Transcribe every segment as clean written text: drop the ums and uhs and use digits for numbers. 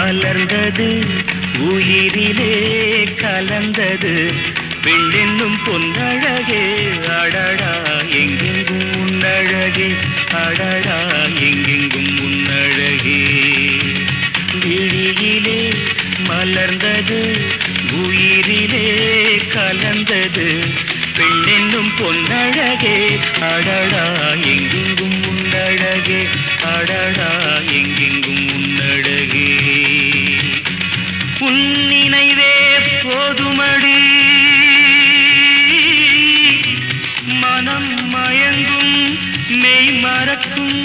மலர்ந்தது உயிரிலே கலந்தது பெண்ணென்னும் பொன்னழகே அடடா எங்கெங்கும் உன்னழகே அடடா எங்கெங்கும் உன்னழகே விழியிலே மலர்ந்தது உயிரிலே கலந்தது பெண்ணென்னும் பொன்னழகே அடடா எங்கெங்கும் உன்னழகே அடடா எங்கெங்கும் உன்னழகே உன் நினைவே போதுமடி மனம் மயங்கும் மெய் மறக்கும்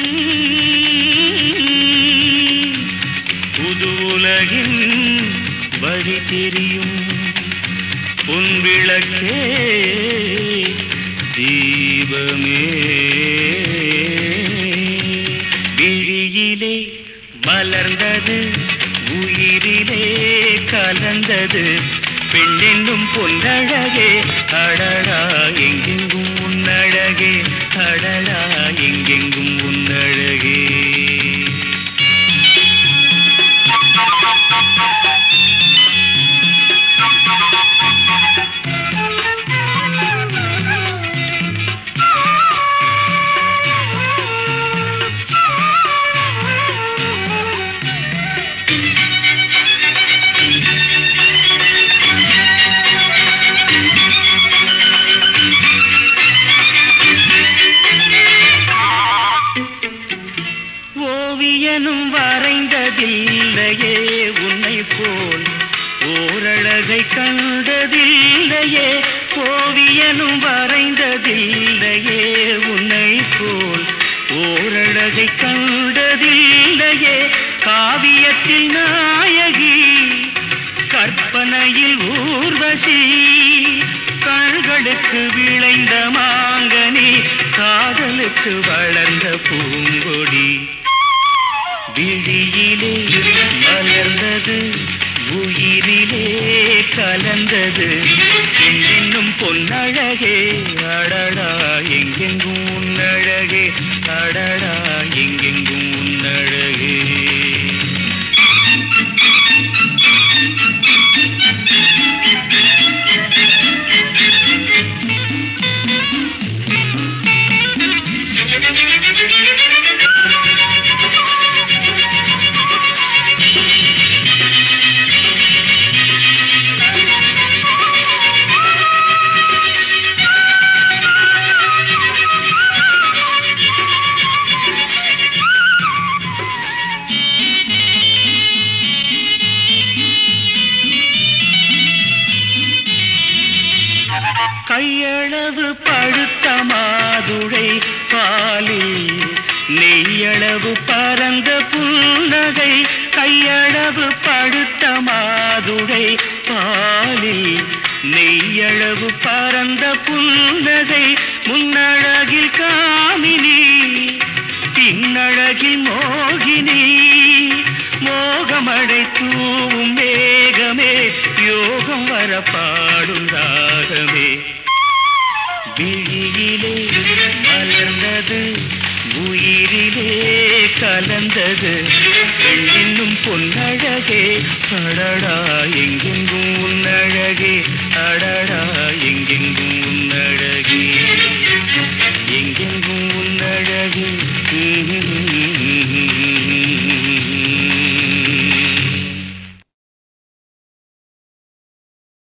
புது உலகின் வழி தெரியும் உன் விளக்கே தீபமே விழியிலே மலர்ந்தது உயிரிலே கலந்தது பெண்ணென்னும் பொன்னழகே அடடா எங்கெங்கும் உன்னழகே அடடா எங்கெங்கும் உன்னழகே ஓவியனும் வரைந்ததில்லையே உன்னை போல் ஓரழகை கண்டதில்லையே ஓவியனும் வரைந்ததில்லையே உன்னை போல் ஓரழகை கண்டதில்லையே காவியத்தில் நாயகி கற்பனையில் ஊர்வசி கண்களுக்கு விளைந்த மாங்கனி காதலுக்கு வளர்ந்த பூங்கொடி விழியிலே மலர்ந்தது உயிரிலே கலந்தது பெண்ணென்னும் பொன்னழகே அடடா எங்கெங்கும் உன்னழகே அடடா எங்கெங்கும் உன்னழகே கையளவு பழுத்த மாதுளை பாலில் நெய்யளவு பரந்த புன்னகை கையளவு பழுத்த மாதுளை பாலில் நெய்யளவு பரந்த புன்னகை முன்னழகில் காமினி பின்னழகில் மோகினி மோகமடை தூவும் மேகமே யோகம் வர பாடும் ராகமே விழியிலே மலர்ந்தது உயிரிலே கலந்தது பெண்ணென்னும் பொன்னழகே அடடா எங்கெங்கும் உன்னழகே அடடா எங்கெங்கும்